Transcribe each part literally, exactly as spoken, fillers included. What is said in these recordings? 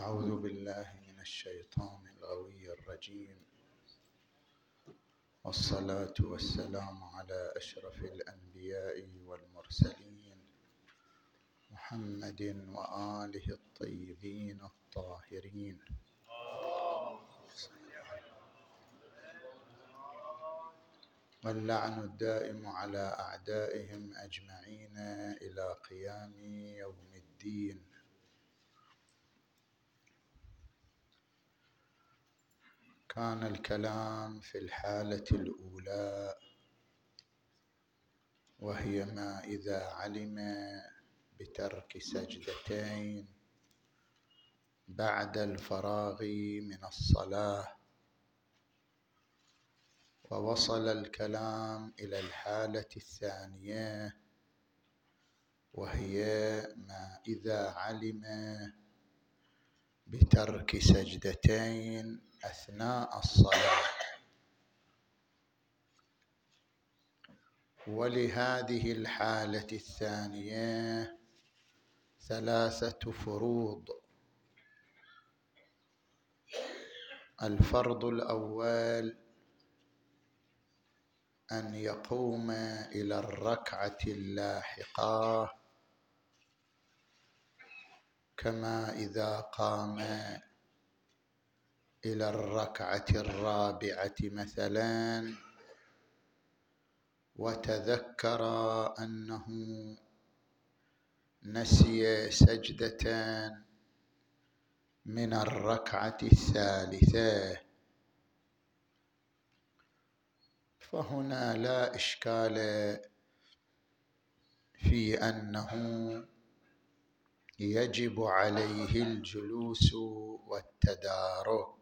أعوذ بالله من الشيطان الغوي الرجيم، والصلاة والسلام على أشرف الأنبياء والمرسلين محمد وآله الطيبين الطاهرين، واللعن الدائم على أعدائهم أجمعين إلى قيام يوم الدين. كان الكلام في الحالة الأولى، وهي ما إذا علم بترك سجدتين بعد الفراغ من الصلاة، ووصل الكلام إلى الحالة الثانية، وهي ما إذا علم بترك سجدتين أثناء الصلاة. ولهذه الحالة الثانية ثلاثة فروض. الفرض الأول أن يقوم إلى الركعة اللاحقة كما إذا قام إلى الركعة الرابعة مثلا وتذكر أنه نسي سجدة من الركعة الثالثة، فهنا لا إشكال في أنه يجب عليه الجلوس والتدارك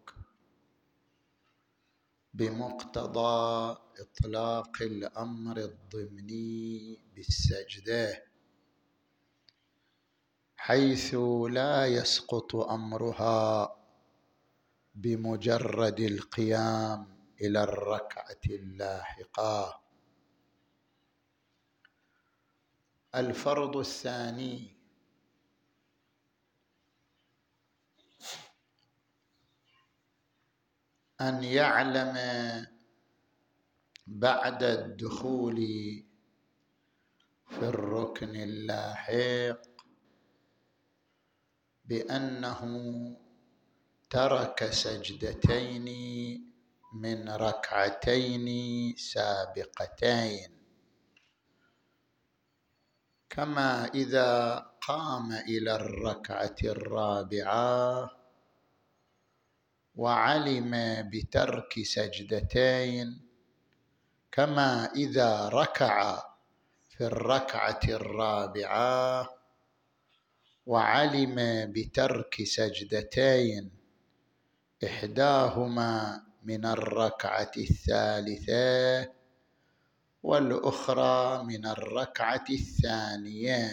بمقتضى إطلاق الأمر الضمني بالسجدة، حيث لا يسقط أمرها بمجرد القيام إلى الركعة اللاحقة. الفرض الثاني أن يعلم بعد الدخول في الركن اللاحق بأنه ترك سجدتين من ركعتين سابقتين، كما إذا قام إلى الركعة الرابعة وعلم بترك سجدتين، كما إذا ركع في الركعة الرابعة وعلم بترك سجدتين إحداهما من الركعة الثالثة والأخرى من الركعة الثانية.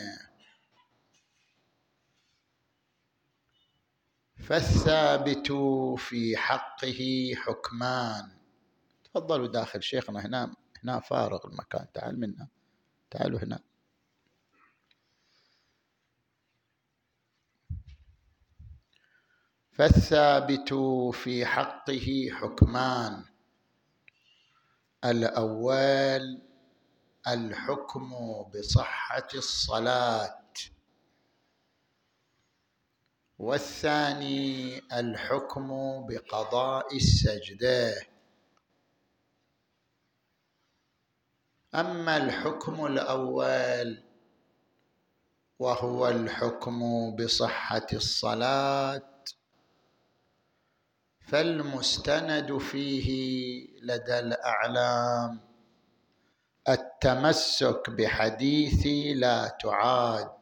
فالثابت في حقه حكمان. تفضلوا داخل شيخنا، هنا هنا فارغ المكان، تعال منا، تعالوا هنا. فالثابت في حقه حكمان. الأول الحكم بصحة الصلاة، والثاني الحكم بقضاء السجدة. أما الحكم الأول وهو الحكم بصحة الصلاة، فالمستند فيه لدى الأعلام التمسك بحديث لا تعاد،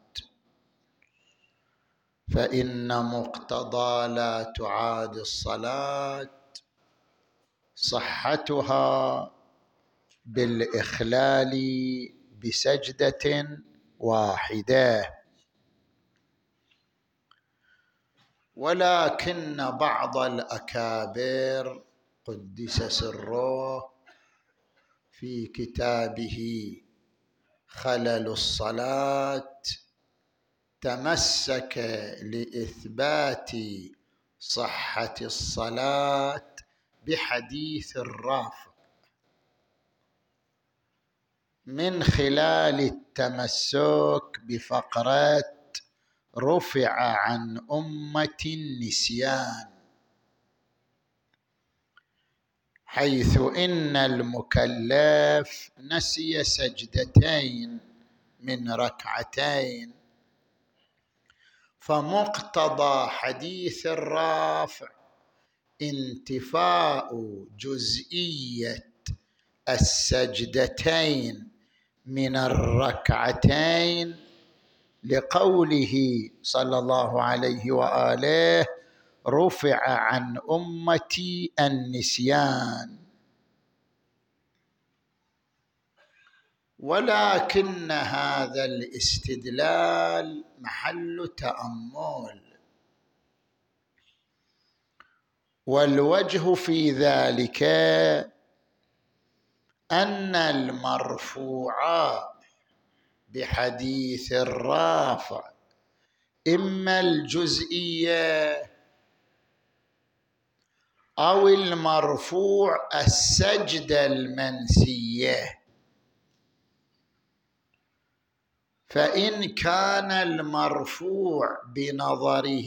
فإن مقتضى لا تعاد الصلاة صحتها بالإخلال بسجدة واحدة. ولكن بعض الأكابر قدس سره في كتابه خلل الصلاة تمسك لإثبات صحة الصلاة بحديث الرافع من خلال التمسك بفقرة رفع عن أمة النسيان، حيث إن المكلف نسي سجدتين من ركعتين، فمقتضى حديث الرافع انتفاء جزئية السجدتين من الركعتين، لقوله صلى الله عليه وآله: رفع عن أمتي النسيان. ولكن هذا الاستدلال محل تأمل، والوجه في ذلك أن المرفوع بحديث الرافع إما الجزئية أو المرفوع السجدة المنسية. فإن كان المرفوع بنظره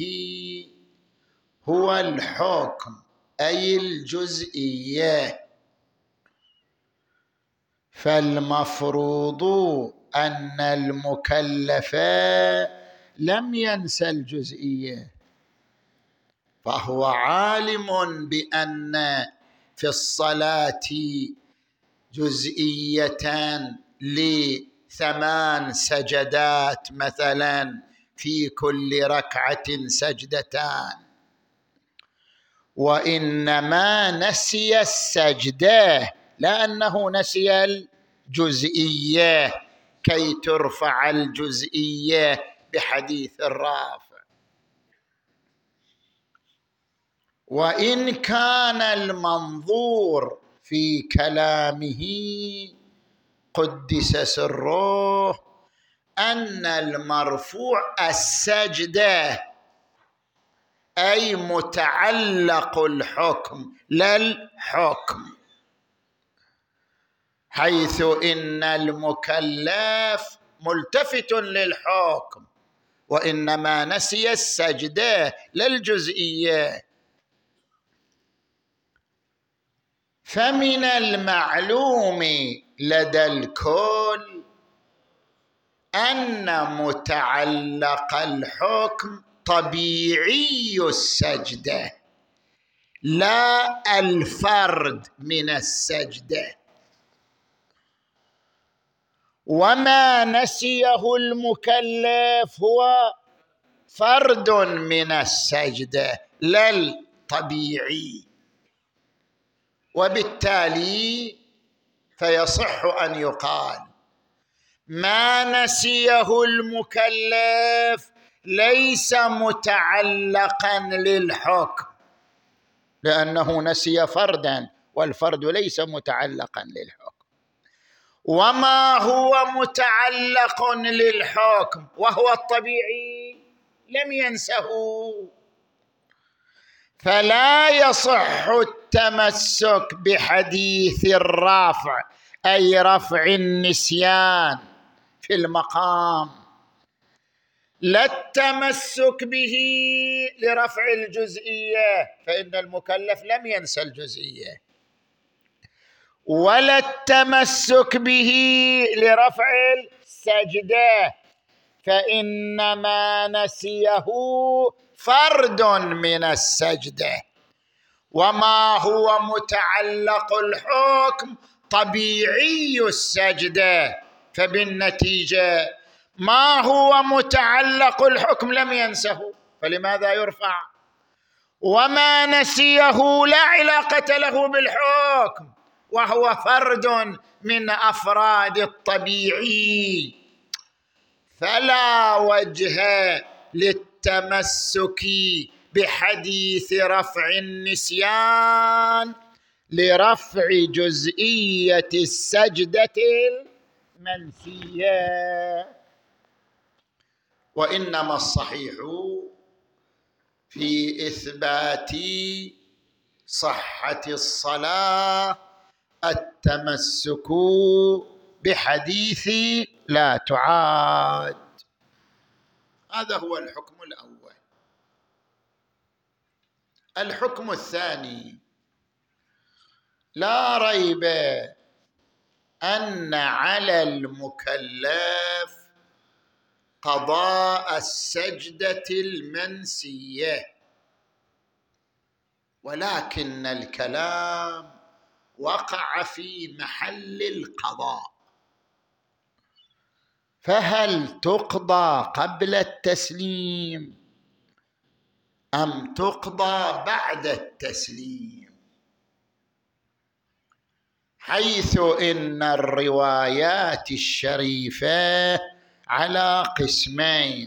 هو الحكم أي الجزئية، فالمفروض أن المكلف لم ينس الجزئية، فهو عالم بأن في الصلاة جزئية لثمان سجدات مثلا، في كل ركعة سجدتان، وإنما نسي السجدة لا أنه نسي الجزئية كي ترفع الجزئية بحديث الرافع. وإن كان المنظور في كلامه قدس سره أن المرفوع السجدة أي متعلق الحكم لا الحكم، حيث إن المكلف ملتفت للحكم وإنما نسي السجدة لا الجزئية. فمن المعلوم لدى الكل أن متعلق الحكم طبيعي السجدة لا الفرد من السجدة، وما نسيه المكلف هو فرد من السجدة لا الطبيعي، وبالتالي فيصح أن يقال ما نسيه المكلف ليس متعلقا للحكم، لأنه نسي فردا والفرد ليس متعلقا للحكم، وما هو متعلق للحكم وهو الطبيعي لم ينسه، فلا يصح التمسك بحديث الرافع أي رفع النسيان في المقام، لا التمسك به لرفع الجزئية فإن المكلف لم ينسى الجزئية، ولا التمسك به لرفع السجدة فإنما نسيه فرد من السجدة، وما هو متعلق الحكم طبيعي السجدة، فبالنتيجة ما هو متعلق الحكم لم ينسه، فلماذا يرفع؟ وما نسيه لا علاقة له بالحكم وهو فرد من أفراد الطبيعي، فلا وجه للتمسك بحديث رفع النسيان لرفع جزئية السجدة المنسية. وإنما الصحيح في إثبات صحة الصلاة التمسك بحديث لا تعاد. هذا هو الحكم الأول. الحكم الثاني: لا ريب أن على المكلف قضاء السجدة المنسية، ولكن الكلام وقع في محل القضاء، فهل تقضى قبل التسليم أم تقضى بعد التسليم؟ حيث إن الروايات الشريفة على قسمين: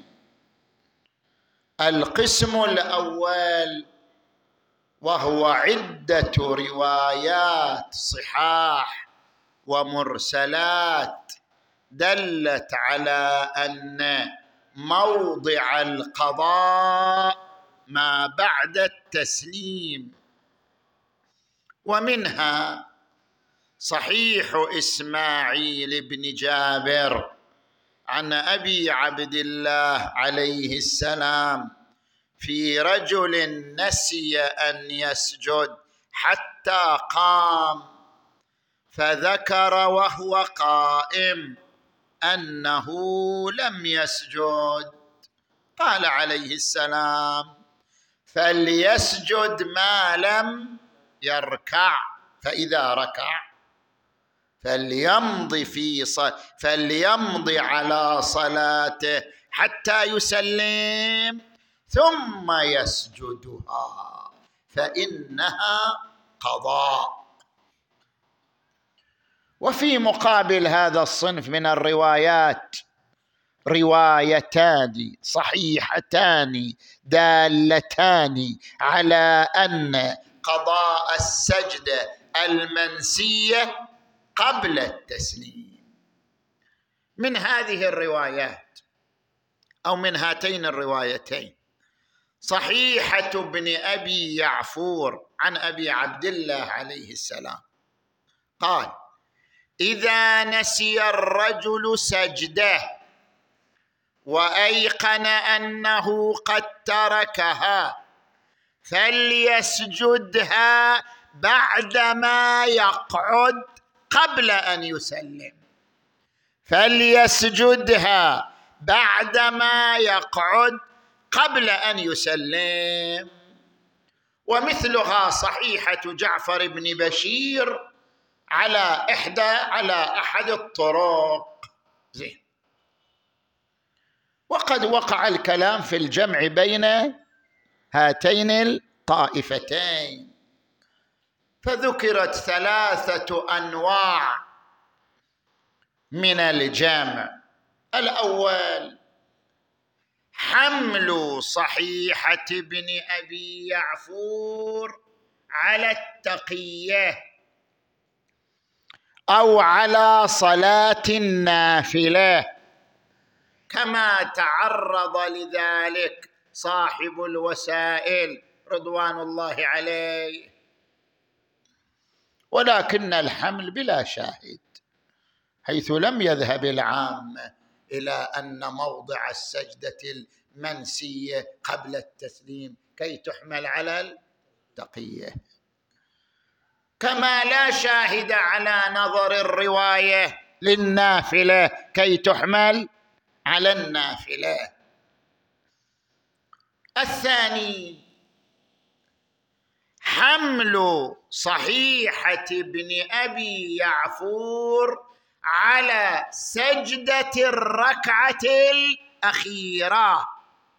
القسم الأول وهو عدة روايات صحاح ومرسلات دلت على أن موضع القضاء ما بعد التسليم، ومنها صحيح إسماعيل بن جابر عن أبي عبد الله عليه السلام في رجل نسي أن يسجد حتى قام فذكر وهو قائم أنه لم يسجد، قال عليه السلام: فليسجد ما لم يركع، فإذا ركع فليمضي في ص... فليمضي على صلاته حتى يسلم ثم يسجدها فإنها قضاء. وفي مقابل هذا الصنف من الروايات روايتان صحيحتان دالتان على أن قضاء السجدة المنسية قبل التسليم. من هذه الروايات أو من هاتين الروايتين صحيحة ابن أبي يعفور عن أبي عبد الله عليه السلام قال: إذا نسي الرجل سجده وأيقن أنه قد تركها فليسجدها بعدما يقعد قبل أن يسلم، فليسجدها بعدما يقعد قبل أن يسلم. ومثلها صحيحة جعفر بن بشير على إحدى على أحد الطرق. زين. وقد وقع الكلام في الجمع بين هاتين الطائفتين، فذكرت ثلاثة أنواع من الجمع. الأول: حمل صحيحة ابن أبي يعفور على التقية أو على صلاة النافلة، كما تعرض لذلك صاحب الوسائل رضوان الله عليه، ولكن الحمل بلا شاهد، حيث لم يذهب العامة إلى أن موضع السجدة المنسية قبل التسليم كي تحمل على التقية، كما لا شاهد على نظر الرواية للنافلة كي تحمل على النافلة. الثاني: حمل صحيحة ابن أبي يعفور على سجدة الركعة الأخيرة،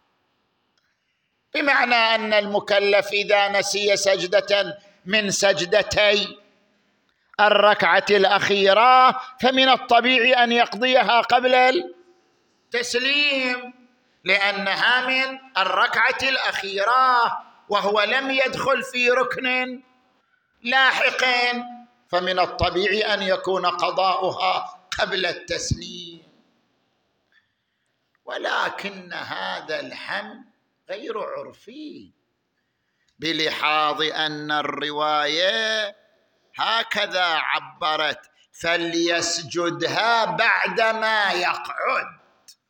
بمعنى أن المكلف إذا نسي سجدة من سجدتي الركعة الأخيرة فمن الطبيعي أن يقضيها قبل التسليم، لأنها من الركعة الأخيرة وهو لم يدخل في ركن لاحق، فمن الطبيعي أن يكون قضاؤها قبل التسليم. ولكن هذا الحمل غير عرفي، بلحاظ أن الرواية هكذا عبرت: فليسجدها بعدما يقعد،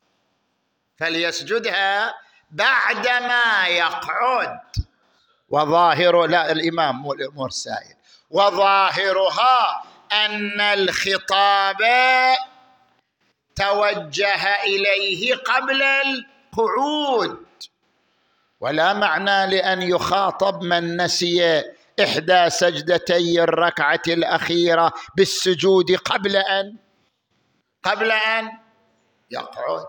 فليسجدها بعدما يقعد. وظاهر لا الإمام والأمور سائل، وظاهرها أن الخطاب توجه إليه قبل القعود، ولا معنى لأن يخاطب من نسي إحدى سجدتي الركعة الأخيرة بالسجود قبل أن قبل أن يقعد،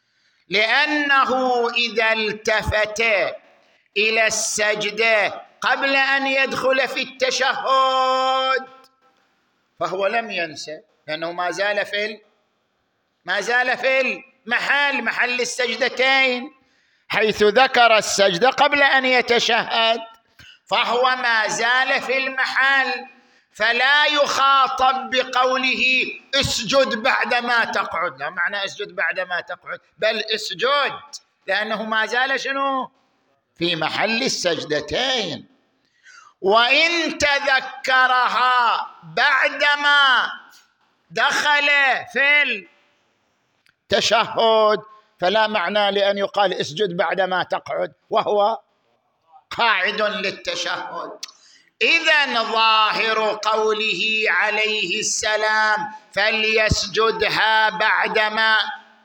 لأنه إذا التفت إلى السجدة قبل أن يدخل في التشهد فهو لم ينسى، لأنه ما زال في ما زال في المحل محل السجدتين، حيث ذكر السجدة قبل أن يتشهد فهو ما زال في المحل، فلا يخاطب بقوله اسجد بعدما تقعد، لا معنى اسجد بعدما تقعد، بل اسجد، لأنه ما زال شنو؟ في محل السجدتين. وإن تذكرها بعدما دخل في التشهد فلا معنى لأن يقال اسجد بعدما تقعد وهو قاعد للتشهد. إذن ظاهر قوله عليه السلام فليسجدها بعدما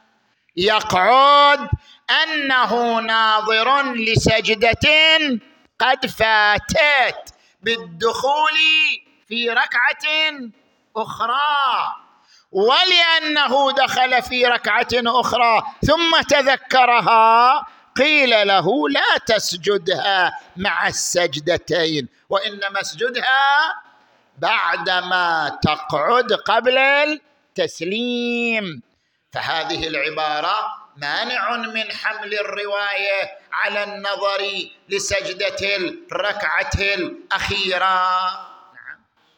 يقعد أنه ناظر لسجدة قد فاتت بالدخول في ركعة أخرى، ولأنه دخل في ركعة أخرى ثم تذكرها قيل له لا تسجدها مع السجدتين، وإنما اسجدها بعدما تقعد قبل التسليم. فهذه العبارة مانع من حمل الرواية على النظر لسجدة الركعة الأخيرة. نعم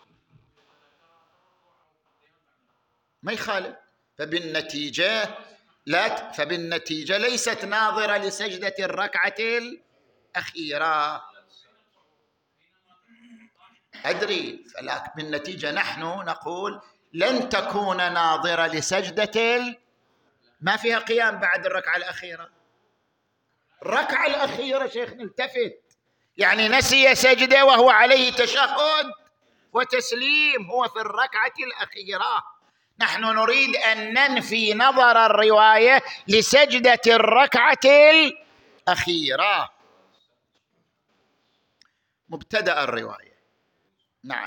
ما يخالف، فبالنتيجة لا فبالنتيجة ليست ناظرة لسجدة الركعة الأخيرة. أدري، فلكن بالنتيجة نحن نقول لن تكون ناظرة لسجدة ال... ما فيها قيام بعد الركعة الأخيرة. الركعة الأخيرة شيخ نلتفت، يعني نسي سجدة وهو عليه تشهد وتسليم، هو في الركعة الأخيرة. نحن نريد أن ننفي نظر الرواية لسجدة الركعة الأخيرة. مبتدأ الرواية. نعم.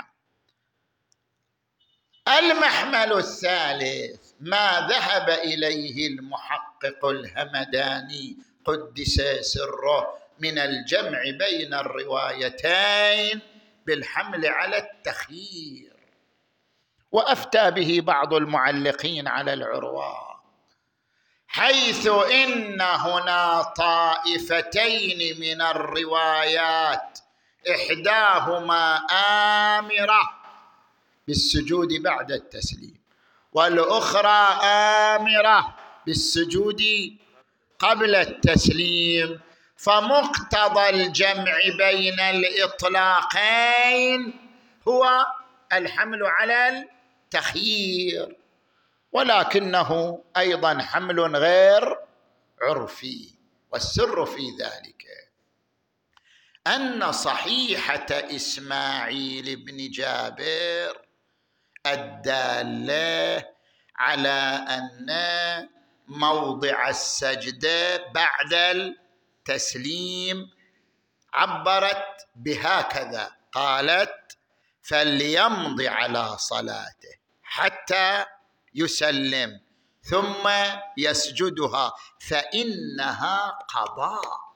المحمل الثالث ما ذهب إليه المحقق الهمداني قدس سره من الجمع بين الروايتين بالحمل على التخيير، وأفتى به بعض المعلقين على العروة، حيث إن هنا طائفتين من الروايات إحداهما آمرة بالسجود بعد التسليم، والأخرى آمرة بالسجود قبل التسليم، فمقتضى الجمع بين الإطلاقين هو الحمل على التخيير، ولكنه أيضا حمل غير عرفي. والسر في ذلك أن صحيحة إسماعيل بن جابر الدالة على أن موضع السجدة بعد التسليم عبرت بهكذا، قالت فليمض على صلاته حتى يسلم ثم يسجدها فإنها قضاء.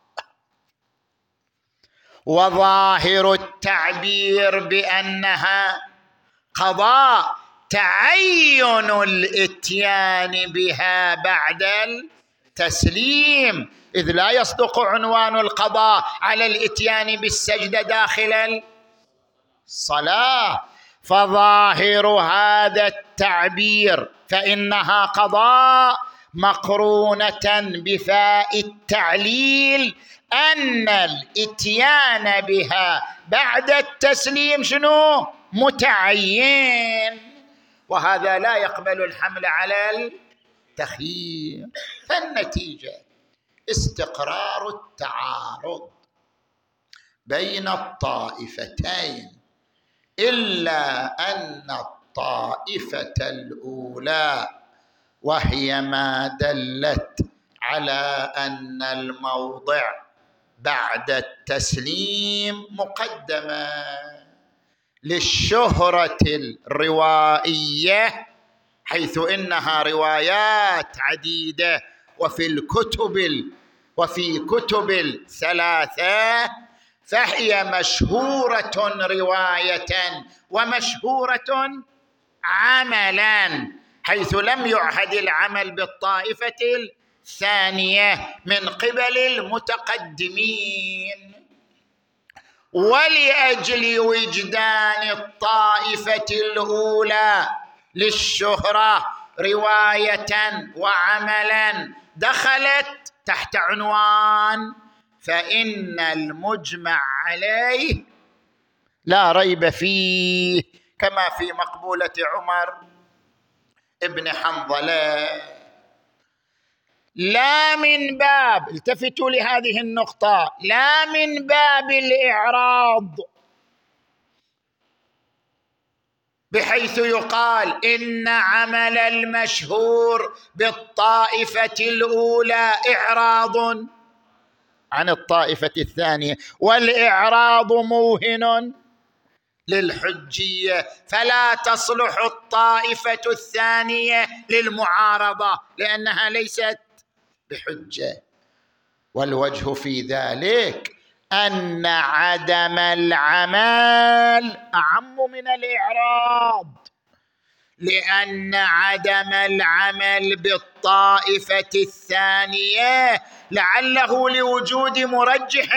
وظاهر التعبير بأنها قضاء تعين الإتيان بها بعد التسليم، إذ لا يصدق عنوان القضاء على الإتيان بالسجدة داخل الصلاة. فظاهر هذا التعبير فإنها قضاء مقرونة بفاء التعليل أن الإتيان بها بعد التسليم شنو؟ متعين، وهذا لا يقبل الحمل على التخيير. فالنتيجة استقرار التعارض بين الطائفتين، إلا أن الطائفة الأولى وهي ما دلت على أن الموضع بعد التسليم مقدمة للشهرة الروائية، حيث إنها روايات عديدة وفي الكتب وفي كتب الثلاثة، فهي مشهورة رواية ومشهورة عملا، حيث لم يعهد العمل بالطائفة الثانية من قبل المتقدمين. ولأجل وجدان الطائفة الأولى للشهرة رواية وعملا دخلت تحت عنوان فإن المجمع عليه لا ريب فيه، كما في مقبولة عمر ابن حنظلة. لا من باب، التفتوا لهذه النقطة، لا من باب الإعراض بحيث يقال إن عمل المشهور بالطائفة الأولى إعراض عن الطائفة الثانية، والإعراض موهن للحجية، فلا تصلح الطائفة الثانية للمعارضة لأنها ليست بحجة. والوجه في ذلك أن عدم العمل أعم من الإعراض، لأن عدم العمل بالطائفة الثانية لعله لوجود مرجح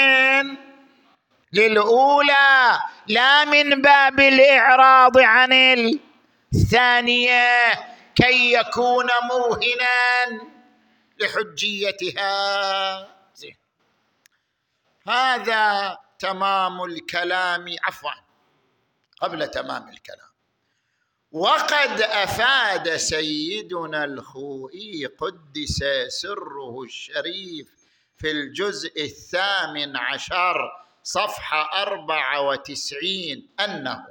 للأولى، لا من باب الإعراض عن الثانية كي يكون موهنا لحجيتها. هذا تمام الكلام، عفوا قبل تمام الكلام. وقد أفاد سيدنا الخوئي قدس سره الشريف في الجزء الثامن عشر صفحة أربعة وتسعين أنه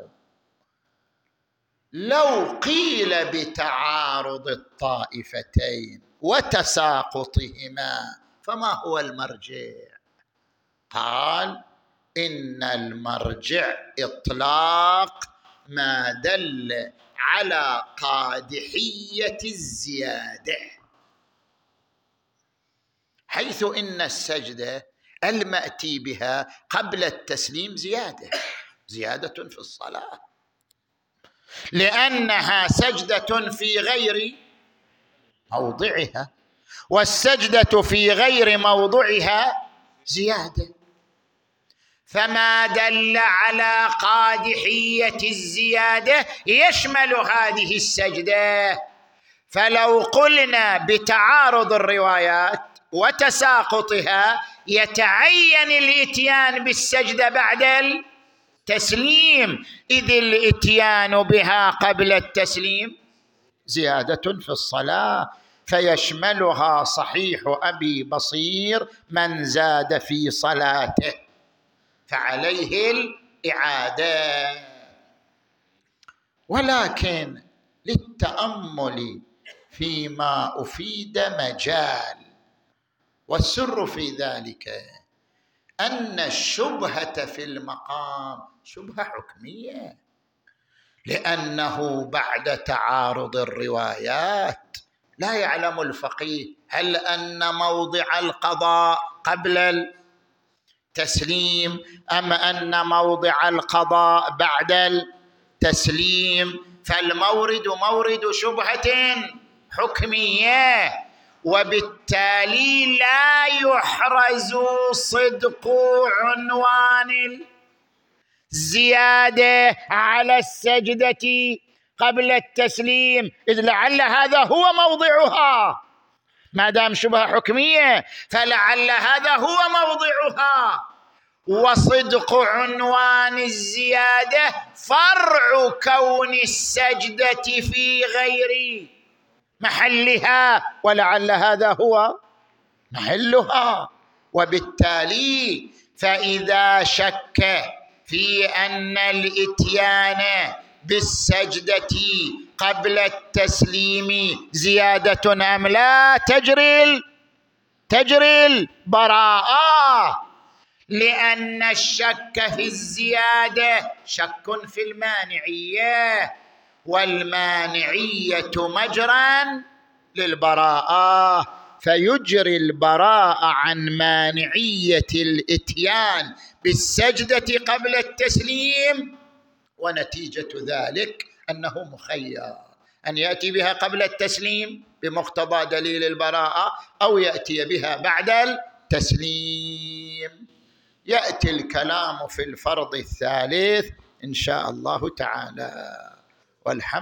لو قيل بتعارض الطائفتين وتساقطهما فما هو المرجع؟ قال إن المرجع إطلاق ما دل على قادحية الزيادة، حيث إن السجدة المأتي بها قبل التسليم زيادة زيادة في الصلاة، لأنها سجدة في غير موضعها، والسجدة في غير موضعها زيادة، فما دل على قادحية الزيادة يشمل هذه السجدة. فلو قلنا بتعارض الروايات وتساقطها يتعين الإتيان بالسجدة بعد التسليم، إذ الإتيان بها قبل التسليم زيادة في الصلاة، فيشملها صحيح أبي بصير من زاد في صلاته فعليه الإعادة. ولكن للتأمل فيما أفيد مجال، والسر في ذلك أن الشبهة في المقام شبهة حكمية، لأنه بعد تعارض الروايات لا يعلم الفقيه هل أن موضع القضاء قبل التسليم أم أن موضع القضاء بعد التسليم، فالمورد مورد شبهة حكمية، وبالتالي لا يحرز صدق عنوان الزيادة على السجدة قبل التسليم، إذ لعل هذا هو موضعها، ما دام شبهة حكمية فلعل هذا هو موضعها. وصدق عنوان الزيادة فرع كون السجدة في غير محلها، ولعل هذا هو محلها. وبالتالي فإذا شك في أن الإتيان بالسجدة قبل التسليم زيادة أم لا تجري تجري البراءة، لأن الشك في الزيادة شك في المانعية، والمانعية مجرى للبراءة، فيجري البراءة عن مانعية الإتيان بالسجدة قبل التسليم، ونتيجة ذلك أنه مخير أن يأتي بها قبل التسليم بمقتضى دليل البراءة، أو يأتي بها بعد التسليم. يأتي الكلام في الفرض الثالث إن شاء الله تعالى، والحمد